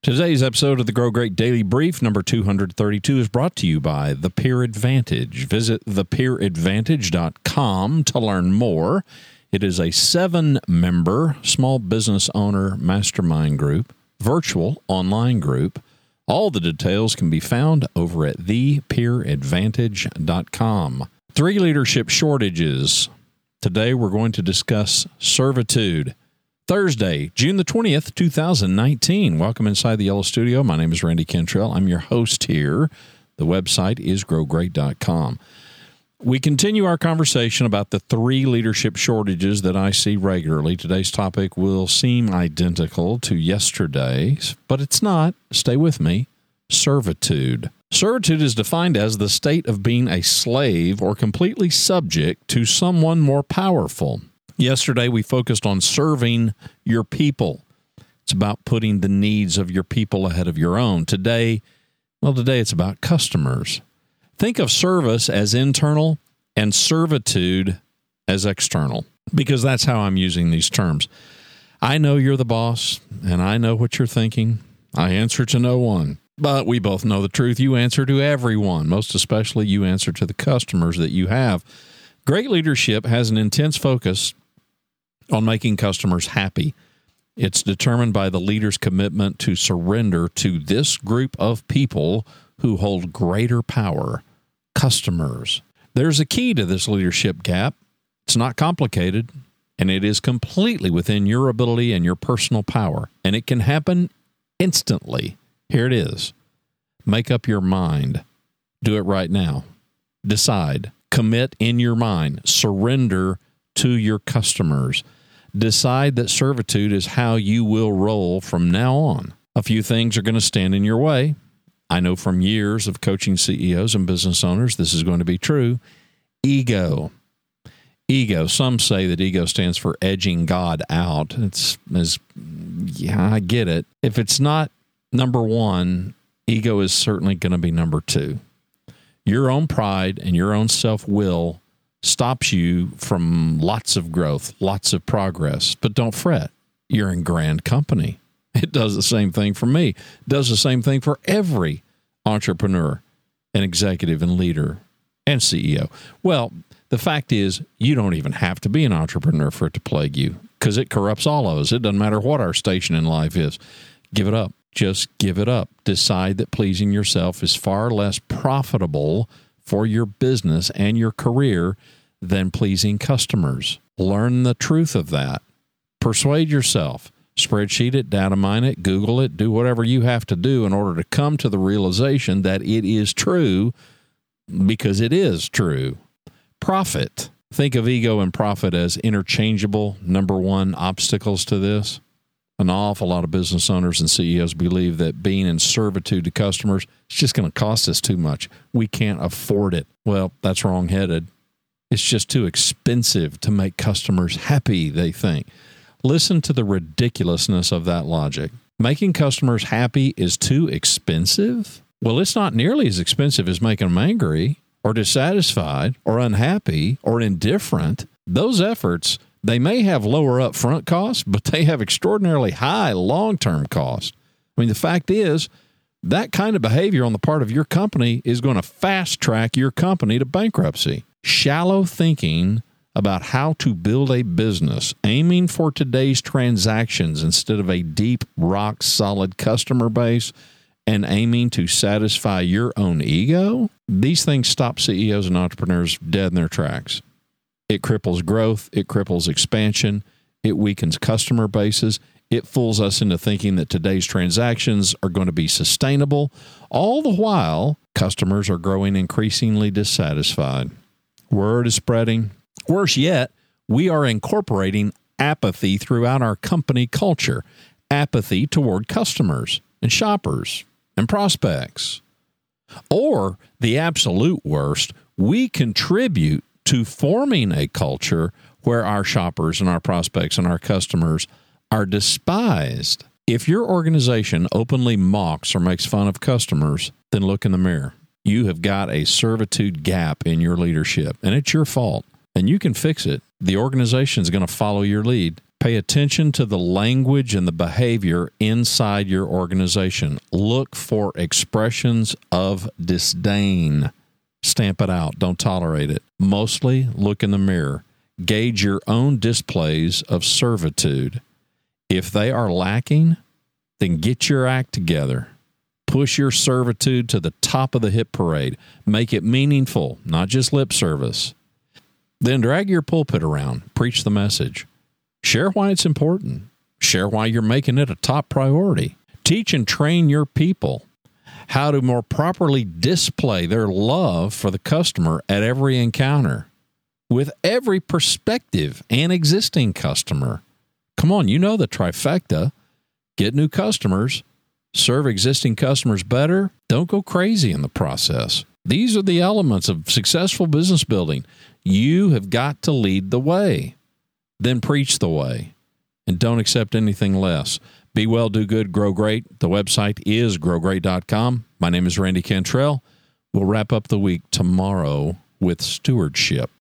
Today's episode of the Grow Great Daily Brief, number 232, is brought to you by The Peer Advantage. Visit thepeeradvantage.com to learn more. It is a 7-member small business owner mastermind group, virtual online group. All the details can be found over at thepeeradvantage.com. 3 leadership shortages. Today we're going to discuss servitude. Thursday, June the 20th, 2019. Welcome inside the Yellow Studio. My name is Randy Cantrell. I'm your host here. The website is growgreat.com. We continue our conversation about the 3 leadership shortages that I see regularly. Today's topic will seem identical to yesterday's, but it's not. Stay with me. Servitude. Servitude is defined as the state of being a slave or completely subject to someone more powerful. Yesterday, we focused on serving your people. It's about putting the needs of your people ahead of your own. Today it's about customers. Think of service as internal and servitude as external, because that's how I'm using these terms. I know you're the boss, and I know what you're thinking. I answer to no one. But we both know the truth. You answer to everyone. Most especially, you answer to the customers that you have. Great leadership has an intense focus on making customers happy. It's determined by the leader's commitment to surrender to this group of people who hold greater power, customers. There's a key to this leadership gap. It's not complicated, and it is completely within your ability and your personal power, and it can happen instantly. Here it is. Make up your mind. Do it right now. Decide. Commit in your mind. Surrender to your customers. Decide that servitude is how you will roll from now on. A few things are going to stand in your way. I know from years of coaching CEOs and business owners, this is going to be true. Ego. Some say that ego stands for edging God out. I get it. If it's not number 1, ego is certainly going to be number 2. Your own pride and your own self-will stops you from lots of growth, lots of progress. But don't fret. You're in grand company. It does the same thing for me. It does the same thing for every entrepreneur and executive and leader and CEO. Well, the fact is, you don't even have to be an entrepreneur for it to plague you, because it corrupts all of us. It doesn't matter what our station in life is. Give it up. Just give it up. Decide that pleasing yourself is far less profitable for your business and your career than pleasing customers. Learn the truth of that. Persuade yourself. Spreadsheet it, data mine it, Google it, do whatever you have to do in order to come to the realization that it is true, because it is true. Profit. Think of ego and profit as interchangeable number 1 obstacles to this. An awful lot of business owners and CEOs believe that being in servitude to customers is just going to cost us too much. We can't afford it. Well, that's wrong-headed. It's just too expensive to make customers happy, they think. Listen to the ridiculousness of that logic. Making customers happy is too expensive? Well, it's not nearly as expensive as making them angry or dissatisfied or unhappy or indifferent. Those efforts, they may have lower upfront costs, but they have extraordinarily high long-term costs. I mean, the fact is, that kind of behavior on the part of your company is going to fast-track your company to bankruptcy. Shallow thinking about how to build a business, aiming for today's transactions instead of a deep, rock-solid customer base, and aiming to satisfy your own ego, these things stop CEOs and entrepreneurs dead in their tracks. It cripples growth. It cripples expansion. It weakens customer bases. It fools us into thinking that today's transactions are going to be sustainable. All the while, customers are growing increasingly dissatisfied. Word is spreading. Worse yet, we are incorporating apathy throughout our company culture. Apathy toward customers and shoppers and prospects. Or, the absolute worst, we contribute to forming a culture where our shoppers and our prospects and our customers are despised. If your organization openly mocks or makes fun of customers, then look in the mirror. You have got a servitude gap in your leadership, and it's your fault. And you can fix it. The organization is going to follow your lead. Pay attention to the language and the behavior inside your organization. Look for expressions of disdain. Stamp it out. Don't tolerate it. Mostly look in the mirror. Gauge your own displays of servitude. If they are lacking, then get your act together. Push your servitude to the top of the hit parade. Make it meaningful, not just lip service. Then drag your pulpit around. Preach the message. Share why it's important. Share why you're making it a top priority. Teach and train your people how to more properly display their love for the customer at every encounter with every prospective and existing customer. Come on, you know the trifecta. Get new customers, serve existing customers better, don't go crazy in the process. These are the elements of successful business building. You have got to lead the way, then preach the way, and don't accept anything less. Be well, do good, grow great. The website is growgreat.com. My name is Randy Cantrell. We'll wrap up the week tomorrow with stewardship.